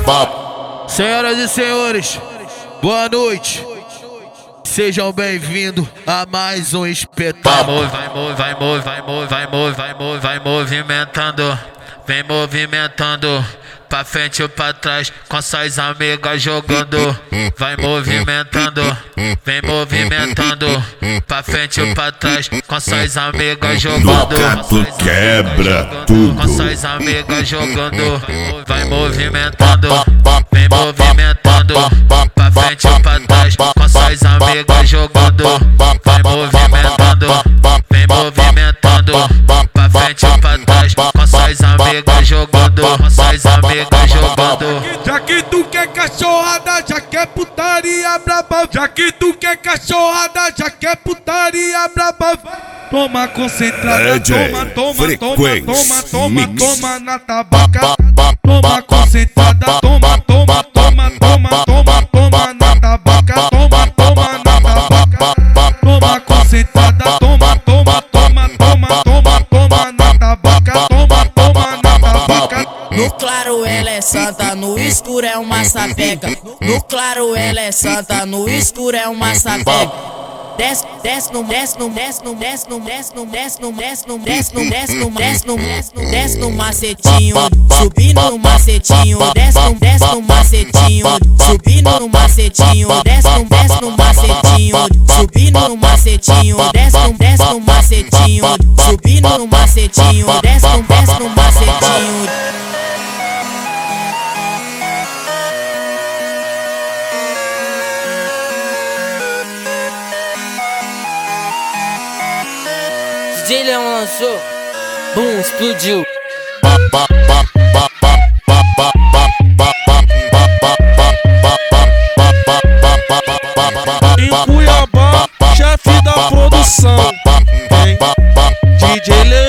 Senhoras e senhores, boa noite. Sejam bem-vindos a mais um espetáculo. Vai movimentando, vem movimentando, pra frente ou pra trás, com suas amigas jogando. Vai movimentando, vem movimentando, pra frente ou pra trás, com suas amigas jogando. Nocato quebra tudo. Com suas amigas jogando. Vai movimentando, vem movimentando, pra frente ou pra trás, com suas amigas jogando. Vai movimentando, vem movimentando, pra frente ou pra trás, com suas amigas jogando. Com suas amigas jogando. Já que tu quer cachorrada, já quer putaria braba. Já que tu quer cachorrada, já quer putaria braba. Toma concentrada, toma na tabaca. Toma concentrada, toma na tabaca. Toma na tabaca. Toma concentrada, toma na tabaca. Toma na tabaca. No claro ela é santa, no escuro é uma sapeca. No claro ela é santa, no escuro é uma sapeca. Desce no macetinho, subindo no macetinho, desce no macetinho, subindo no macetinho, desce no macetinho, subindo no macetinho, desce no macetinho, subindo no macetinho, desce no macetinho. DJ Leão lançou, boom, explodiu. Em Cuiabá, chefe da produção, hein? DJ Leão.